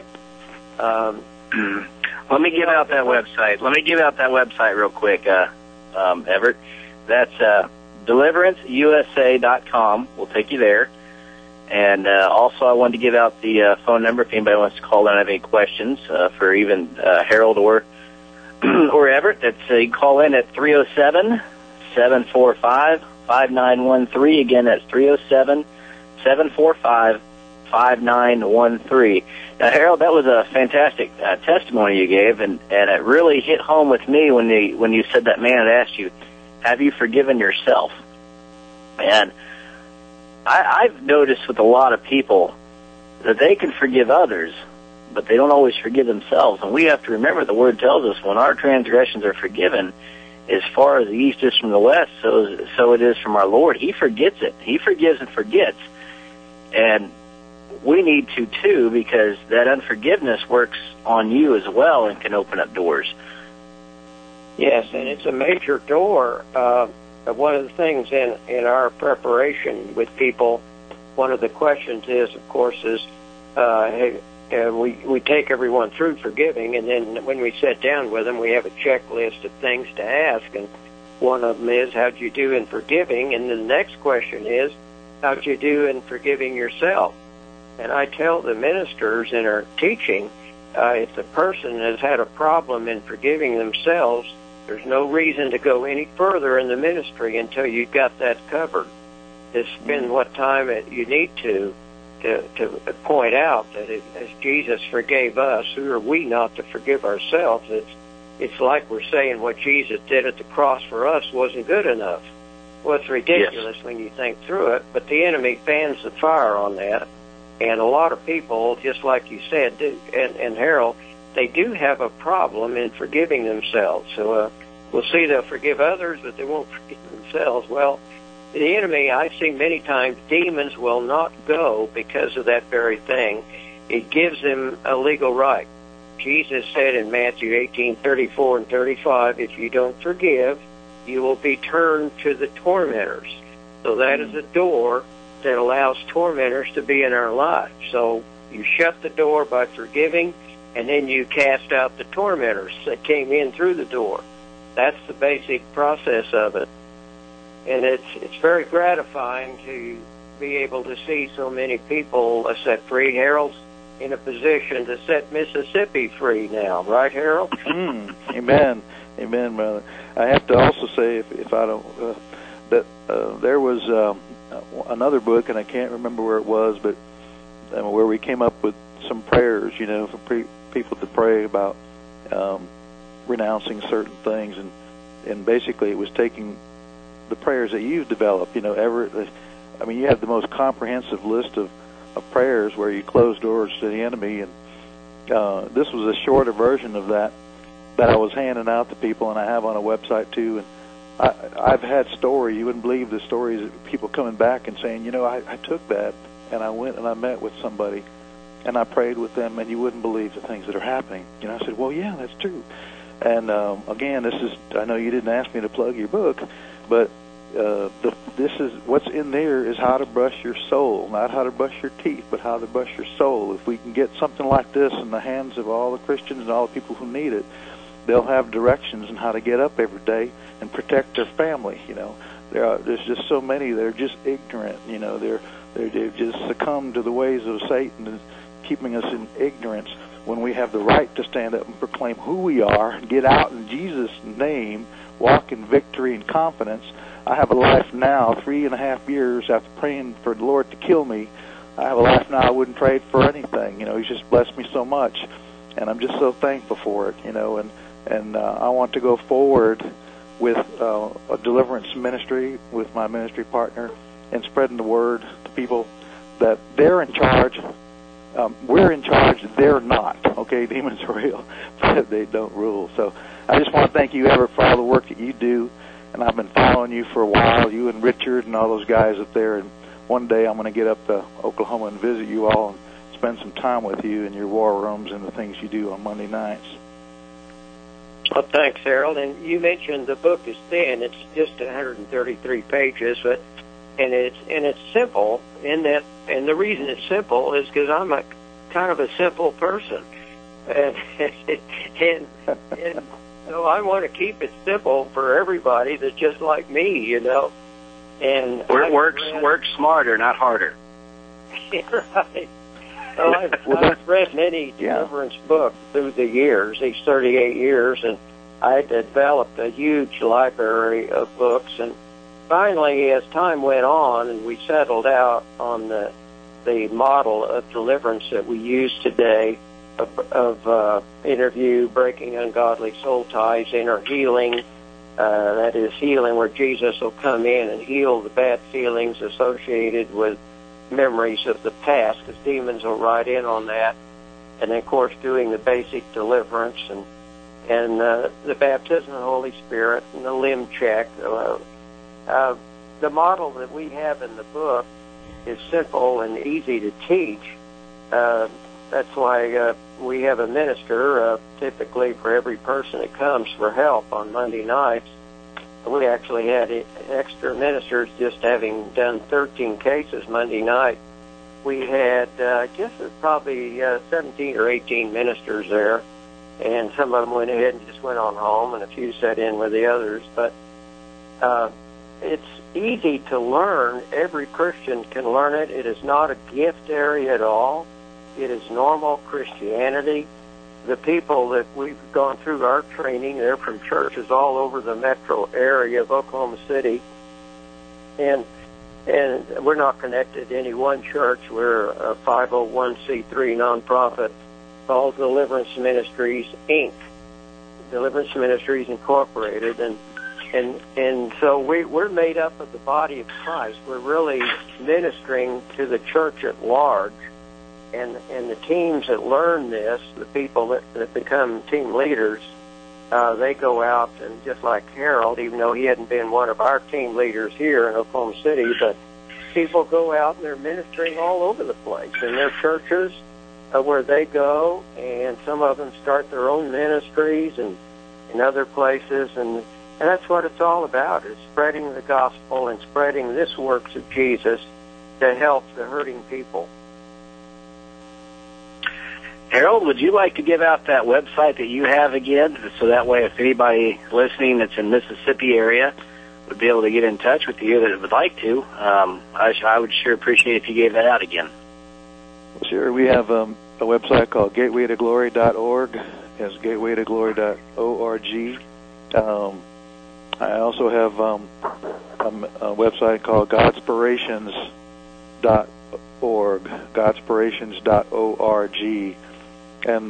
Let me give out that website real quick, Everett. That's deliveranceusa.com. We'll take you there. And also I wanted to give out the phone number if anybody wants to call in and have any questions for even Harold or Everett. That's you can call in at 307-745-5913. Again, that's 307-745-5913. Now, Harold, that was a fantastic testimony you gave, and it really hit home with me when you said that man had asked you, have you forgiven yourself? And I've noticed with a lot of people that they can forgive others, but they don't always forgive themselves. And we have to remember the Word tells us when our transgressions are forgiven, as far as the east is from the west, so it is from our Lord. He forgets it. He forgives and forgets. And we need to, too, because that unforgiveness works on you as well and can open up doors. Yes, and it's a major door. One of the things in our preparation with people, one of the questions is, of course, we take everyone through forgiving, and then when we sit down with them, we have a checklist of things to ask, and one of them is, how'd you do in forgiving? And then the next question is, how'd you do in forgiving yourself? And I tell the ministers in our teaching, if the person has had a problem in forgiving themselves, there's no reason to go any further in the ministry until you've got that covered. To spend what time you need to point out that as Jesus forgave us, who are we not to forgive ourselves? It's like we're saying what Jesus did at the cross for us wasn't good enough. Well, it's ridiculous when you think through it, but the enemy fans the fire on that. And a lot of people, just like you said, and Harold, they do have a problem in forgiving themselves. So we'll see they'll forgive others, but they won't forgive themselves. Well, the enemy, I've seen many times, demons will not go because of that very thing. It gives them a legal right. Jesus said in Matthew 18:34 and 35, if you don't forgive, you will be turned to the tormentors. So that is a door that allows tormentors to be in our lives. So you shut the door by forgiving, and then you cast out the tormentors that came in through the door. That's the basic process of it. And it's very gratifying to be able to see so many people set free. Harold's in a position to set Mississippi free now, right, Harold? Amen. Amen, brother. I have to also say, if I don't, that there was another book, and I can't remember where it was, but where we came up with some prayers, for people to pray about renouncing certain things, and basically it was taking the prayers that you've developed. Everett, you have the most comprehensive list of prayers where you close doors to the enemy, and this was a shorter version of that I was handing out to people, and I have on a website too. And I've had stories, you wouldn't believe the stories of people coming back and saying, I took that and I went and I met with somebody and I prayed with them, and you wouldn't believe the things that are happening. I said, well, yeah, that's true. And again, I know you didn't ask me to plug your book, but this is what's in there is how to brush your soul, not how to brush your teeth, but how to brush your soul. If we can get something like this in the hands of all the Christians and all the people who need it, they'll have directions on how to get up every day and protect their family. There's just so many that are just ignorant. They've just succumbed to the ways of Satan and keeping us in ignorance when we have the right to stand up and proclaim who we are and get out in Jesus' name, walk in victory and confidence. I have a life now, 3.5 years after praying for the Lord to kill me. I have a life now I wouldn't trade for anything. He's just blessed me so much, and I'm just so thankful for it, and I want to go forward with a deliverance ministry with my ministry partner and spreading the word to people that they're in charge. We're in charge. They're not. Okay, demons are real, but they don't rule. So I just want to thank you, Everett, for all the work that you do, and I've been following you for a while, you and Richard and all those guys up there, and one day I'm going to get up to Oklahoma and visit you all and spend some time with you in your war rooms and the things you do on Monday nights. Well, thanks, Harold. And you mentioned the book is thin. It's just 133 pages, and it's simple in that. And the reason it's simple is because I'm a kind of a simple person, and so I want to keep it simple for everybody that's just like me, And work smarter, not harder. Right. Well, I've read many deliverance books through the years, these 38 years, and I developed a huge library of books. And finally, as time went on and we settled out on the model of deliverance that we use today, of interview, breaking ungodly soul ties, inner healing, that is healing where Jesus will come in and heal the bad feelings associated with memories of the past, because demons will ride in on that. And then, of course, doing the basic deliverance and the baptism of the Holy Spirit and the limb check. The model that we have in the book is simple and easy to teach. That's why we have a minister, typically for every person that comes for help on Monday nights. We actually had extra ministers just having done 13 cases Monday night. We had, I guess it was probably 17 or 18 ministers there, and some of them went ahead and just went on home, and a few sat in with the others. But it's easy to learn. Every Christian can learn it. It is not a gift area at all. It is normal Christianity. The people that we've gone through our training, they're from churches all over the metro area of Oklahoma City. And we're not connected to any one church. We're a 501c3 nonprofit called Deliverance Ministries, Inc., Deliverance Ministries Incorporated. And so we're made up of the body of Christ. We're really ministering to the church at large. And the teams that learn this, the people that become team leaders, they go out and just like Harold, even though he hadn't been one of our team leaders here in Oklahoma City, but people go out and they're ministering all over the place in their churches where they go, and some of them start their own ministries and in other places, and that's what it's all about, is spreading the gospel and spreading this works of Jesus to help the hurting people. Harold, would you like to give out that website that you have again, so that way if anybody listening that's in Mississippi area would be able to get in touch with you that would like to? I would sure appreciate if you gave that out again. Sure. We have a website called gatewaytoglory.org. It's gatewaytoglory.org. I also have a website called godspirations.org, godspirations.org. And,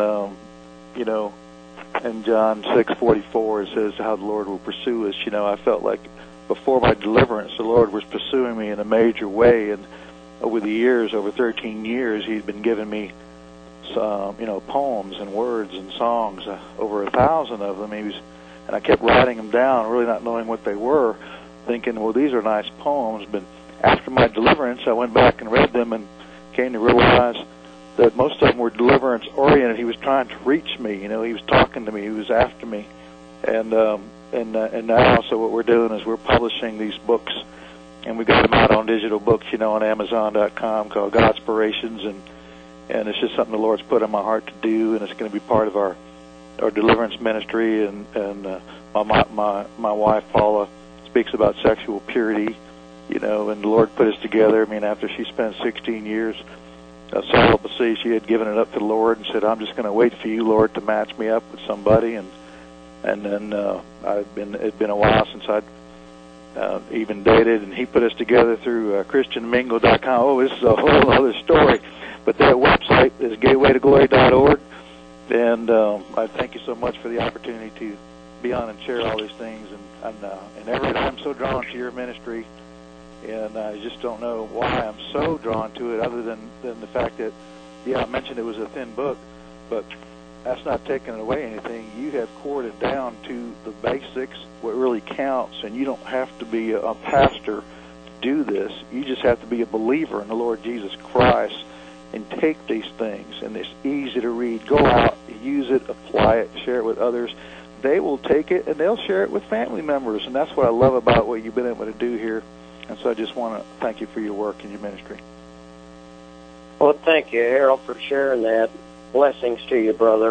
in John 6:44, it says how the Lord will pursue us. I felt like before my deliverance, the Lord was pursuing me in a major way. And over the years, over 13 years, He'd been giving me some, poems and words and songs, over 1,000 of them. And I kept writing them down, really not knowing what they were, thinking, well, these are nice poems. But after my deliverance, I went back and read them and came to realize that most of them were deliverance-oriented. He was trying to reach me. He was talking to me. He was after me. And now, so what we're doing is we're publishing these books, and we got them out on digital books, on Amazon.com, called Godspirations, and it's just something the Lord's put in my heart to do, and it's going to be part of our deliverance ministry. And my wife Paula speaks about sexual purity, and the Lord put us together. After she spent 16 years celibacy. She had given it up to the Lord and said, "I'm just going to wait for you, Lord, to match me up with somebody." And then it'd been a while since I'd even dated, and he put us together through ChristianMingle.com. Oh, this is a whole other story. But that website is gatewaytoglory.org, and I thank you so much for the opportunity to be on and share all these things. And Everett, I'm so drawn to your ministry, and I just don't know why I'm so drawn to it, other than the fact that, I mentioned it was a thin book, but that's not taking away anything. You have cored it down to the basics, what really counts, and you don't have to be a pastor to do this. You just have to be a believer in the Lord Jesus Christ and take these things, and it's easy to read. Go out, use it, apply it, share it with others. They will take it, and they'll share it with family members, and that's what I love about what you've been able to do here. And so I just want to thank you for your work and your ministry. Well, thank you, Harold, for sharing that. Blessings to you, brother.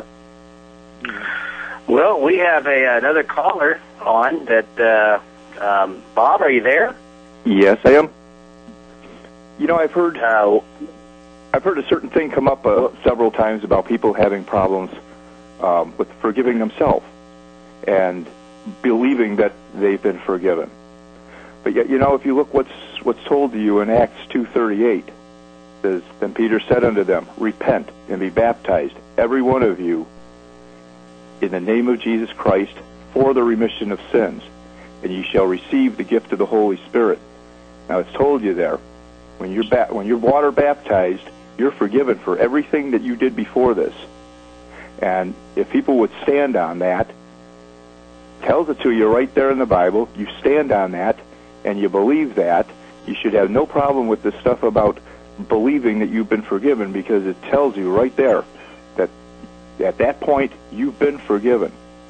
Well, we have another caller on that. Bob, are you there? Yes, I am. I've heard a certain thing come up several times about people having problems with forgiving themselves and believing that they've been forgiven. But yet, if you look what's told to you in Acts 2:38, it says, "Then Peter said unto them, Repent and be baptized, every one of you, in the name of Jesus Christ, for the remission of sins, and ye shall receive the gift of the Holy Spirit." Now it's told you there, when you're water baptized, you're forgiven for everything that you did before this. And if people would stand on that, tells it to you right there in the Bible, you stand on that, and you believe that, you should have no problem with this stuff about believing that you've been forgiven, because it tells you right there that at that point you've been forgiven.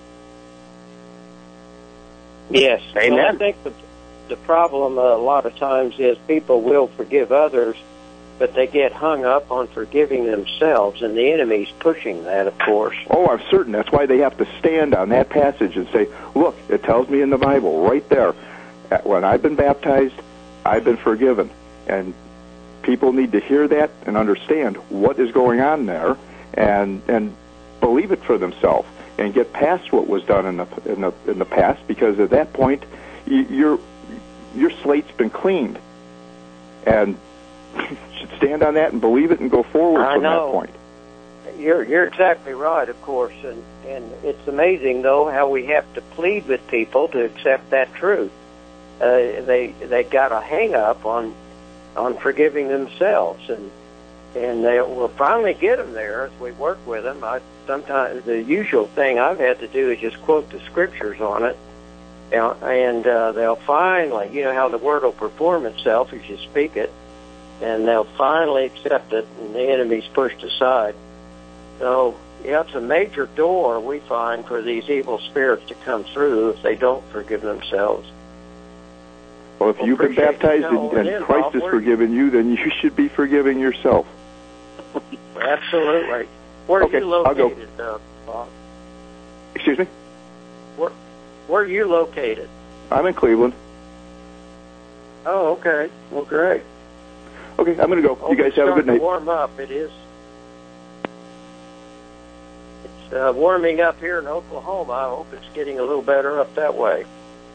Yes. Amen. Well, I think the problem a lot of times is people will forgive others, but they get hung up on forgiving themselves, and the enemy's pushing that, of course. Oh, I'm certain. That's why they have to stand on that passage and say, look, it tells me in the Bible right there, when I've been baptized, I've been forgiven. And people need to hear that and understand what is going on there, and believe it for themselves, and get past what was done in the past, because at that point, your slate's been cleaned, and you should stand on that and believe it and go forward from that point. You're exactly right, of course, and it's amazing though how we have to plead with people to accept that truth. They got a hang up on forgiving themselves, and they will finally get them there as we work with them. Sometimes the usual thing I've had to do is just quote the scriptures on it, and they'll finally, how the word will perform itself as you speak it, and they'll finally accept it, and the enemy's pushed aside. So, it's a major door we find for these evil spirits to come through if they don't forgive themselves. Well, if you've been baptized and Christ has forgiven you, then you should be forgiving yourself. Absolutely. Where are you located, Bob? Excuse me? Where are you located? I'm in Cleveland. Oh, okay. Well, great. Okay, I'm going to go. You guys have a good night. Warm up. It is. It's warming up here in Oklahoma. I hope it's getting a little better up that way.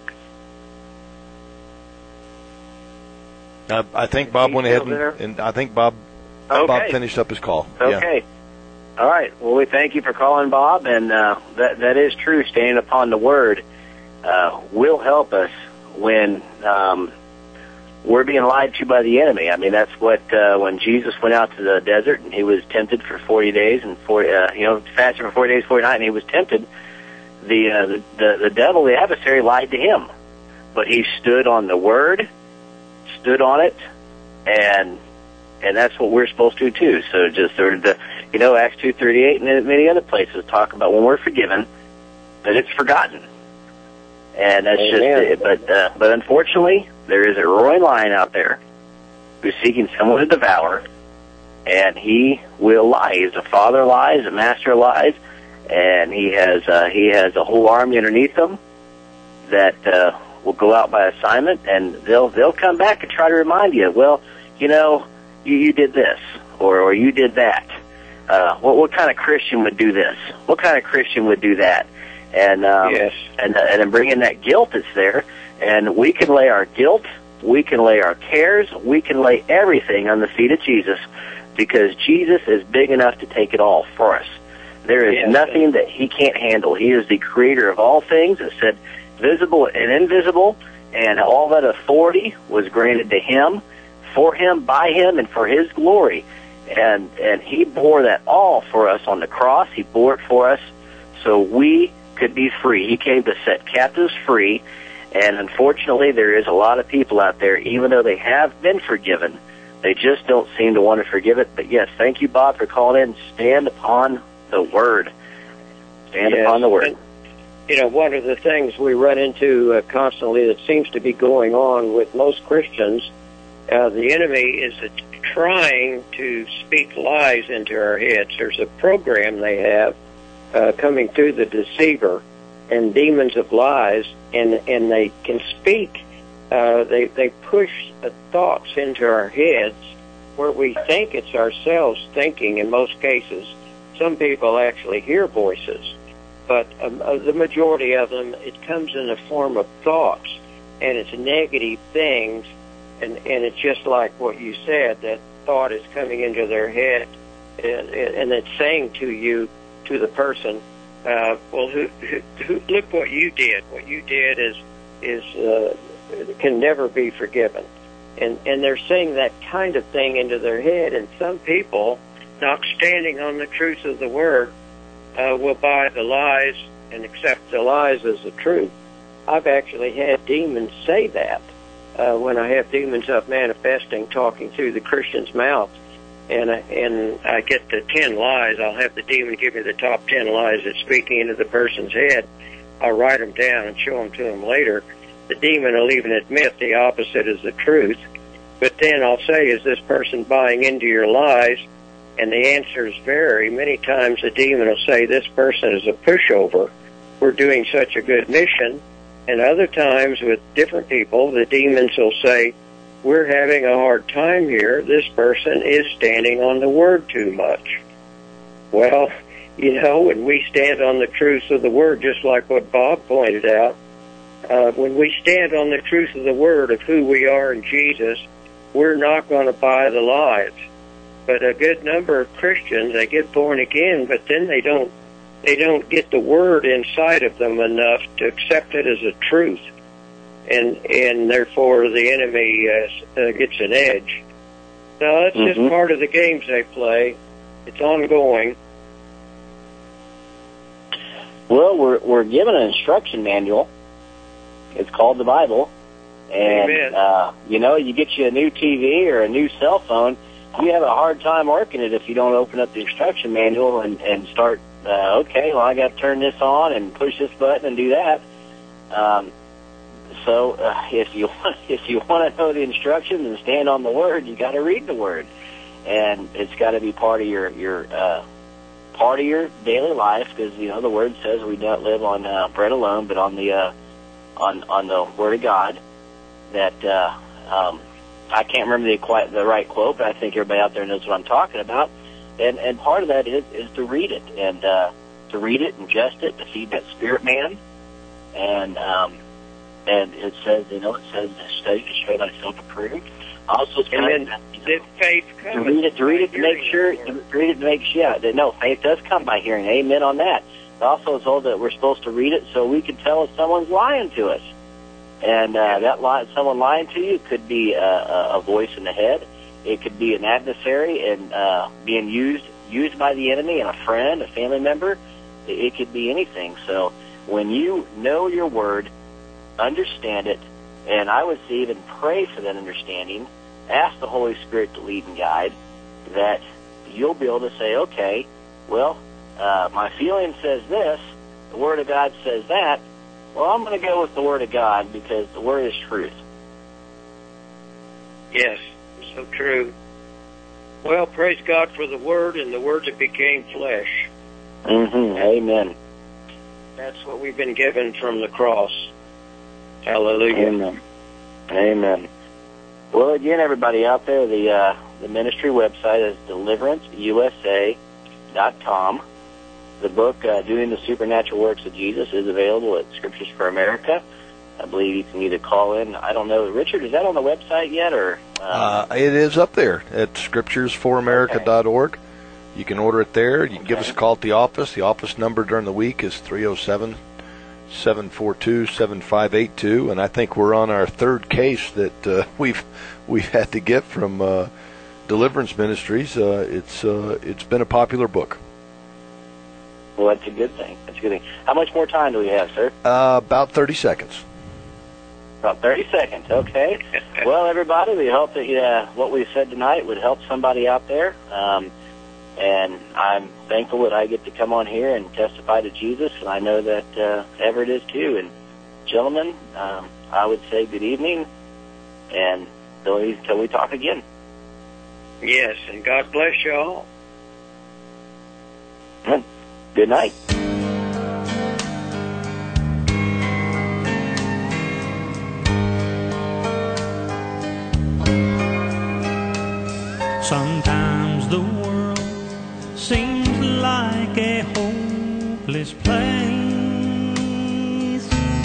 I think Bob went ahead and I think Bob finished up his call. Okay. Yeah. All right. Well, we thank you for calling, Bob, and that is true. Standing upon the Word will help us when we're being lied to by the enemy. I mean, that's what when Jesus went out to the desert and he was tempted for 40 days and fasted for 40 days, 40 nights, and he was tempted. The devil, the adversary, lied to him, but he stood on the Word. Stood on it, and that's what we're supposed to do too. So just sort of Acts 2:38 and many other places talk about when we're forgiven that it's forgotten, and that's just it. But unfortunately, there is a roaring lion out there who's seeking someone to devour, and he will lie. He's a father lies, a master lies, and he has a whole army underneath him that will go out by assignment, and they'll come back and try to remind you, well, you did this, or you did that. What kind of Christian would do this? What kind of Christian would do that? And Yes. and then bring in that guilt that's there, and we can lay our guilt, we can lay our cares, we can lay everything on the feet of Jesus, because Jesus is big enough to take it all for us. There is Yes. nothing that he can't handle. He is the creator of all things. It said visible and invisible, and all that authority was granted to him, for him, by him, and for his glory. And he bore that all for us on the cross. He bore it for us so we could be free. He came to set captives free, and unfortunately there is a lot of people out there, even though they have been forgiven, they just don't seem to want to forgive it. But yes, thank you, Bob, for calling in. Stand upon the Word. Stand Yes. upon the Word. And, you know, one of the things we run into constantly that seems to be going on with most Christians, the enemy is trying to speak lies into our heads. There's a program they have coming through the deceiver and demons of lies, and they can speak. They push thoughts into our heads where we think it's ourselves thinking in most cases. Some people actually hear voices, but the majority of them, it comes in the form of thoughts, and it's negative things, and it's just like what you said, that thought is coming into their head, and it's saying to you, to the person, well, who look what you did. What you did is can never be forgiven, and they're saying that kind of thing into their head. And some people, not standing on the truth of the Word, will buy the lies and accept the lies as the truth. I've actually had demons say that when I have demons up manifesting, talking through the Christian's mouth. And I get the 10 lies. I'll have the demon give me the top 10 lies that's speaking into the person's head. I'll write them down and show them to them later. The demon will even admit the opposite is the truth. But then I'll say, is this person buying into your lies? And the answers vary. Many times the demon will say, this person is a pushover. We're doing such a good mission. And other times with different people, the demons will say, we're having a hard time here. This person is standing on the Word too much. Well, you know, when we stand on the truth of the Word, just like what Bob pointed out, when we stand on the truth of the Word of who we are in Jesus, we're not going to buy the lies. But a good number of Christians, they get born again, but then they don't get the Word inside of them enough to accept it as a truth. And therefore the enemy gets an edge. Now, that's just part of the games they play. It's ongoing. Well, we're given an instruction manual. It's called the Bible. And, you know, you get you a new TV or a new cell phone, you have a hard time working it if you don't open up the instruction manual and start, okay, well, I got to turn this on and push this button and do that. So if you want to know the instructions and stand on the Word, you got to read the Word, and it's got to be part of your daily life, because you know the Word says we don't live on bread alone, but on the Word of God. That I can't remember the right quote, but I think everybody out there knows what I'm talking about. And part of that is to read it, and to read it, ingest it, to feed that spirit man, and it says, you know, it says to study to show thyself approved. Also, it's and then did faith come? To read it to make sure. No, faith does come by hearing. Amen on that. It also is told that we're supposed to read it so we can tell if someone's lying to us. And someone lying to you could be a voice in the head. It could be an adversary and being used by the enemy, and a friend, a family member. It could be anything. So when you know your Word, understand it, and I would say even pray for that understanding, ask the Holy Spirit to lead and guide, that you'll be able to say, okay, well, my feeling says this, the Word of God says that, well, I'm going to go with the Word of God because the Word is truth. Yes, so true. Well, praise God for the Word and the Word that became flesh. Amen. That's what we've been given from the cross. Hallelujah. Amen. Well, again, everybody out there, the the ministry website is deliveranceusa.com. The book, Doing the Supernatural Works of Jesus, is available at Scriptures for America. I believe you can either call in. I don't know. Richard, is that on the website yet? Or it is up there at scripturesforamerica.org. Okay. You can order it there. You can give us a call at the office. The office number during the week is 307-742-7582. And I think we're on our third case that we've had to get from Deliverance Ministries. It's been a popular book. Well, that's a good thing. That's a good thing. How much more time do we have, sir? About 30 seconds. About 30 seconds, okay. Well, everybody, we hope that what we said tonight would help somebody out there. And I'm thankful that I get to come on here and testify to Jesus, and I know that Everett is too. And gentlemen, I would say good evening, and till we talk again. Yes, and God bless you all. Good night. Sometimes the world seems like a hopeless place,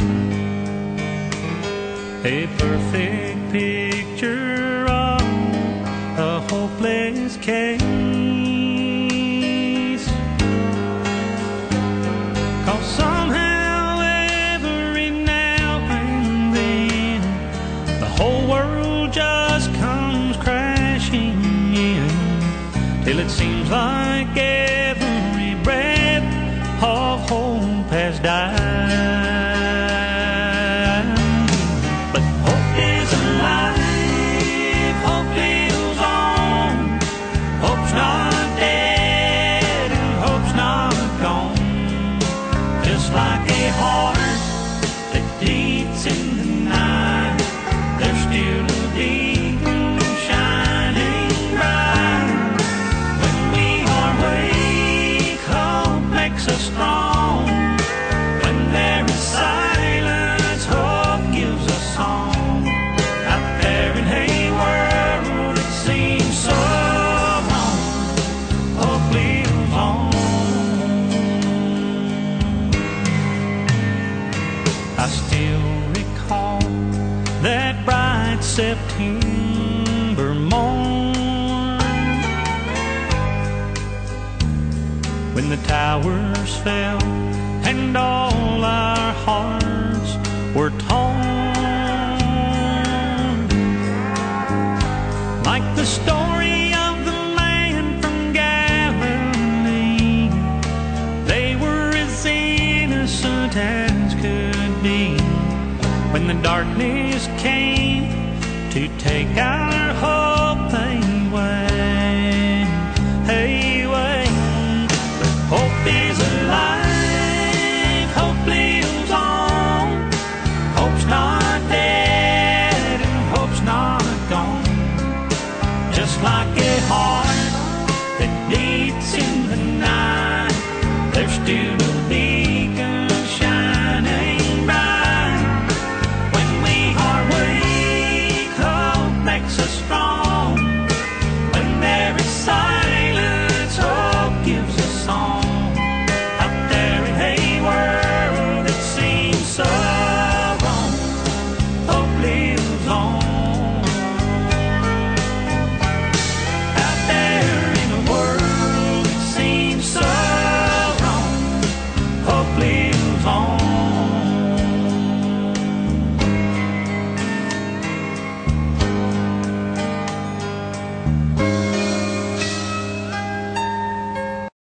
a perfect picture of a hopeless case. 'Cause somehow every now and then the whole world just comes crashing in, till it seems like every breath of hope has died. But hope is alive, hope lives on, hope's not dead and hope's not gone. Just like a heart that beats in the night, there's still a beacon shining bright. When we are weak, hope makes us strong. When there is silence, hope gives us song. Out there in a world it seems so wrong, hope lives on. I still recall that bright September morn, when the towers fell and all our hearts were torn. Like the story of the man from Galilee, they were as innocent as could be. When the darkness came to take our hope away, away. But hope is alive, hope lives on, hope's not dead and hope's not gone. Just like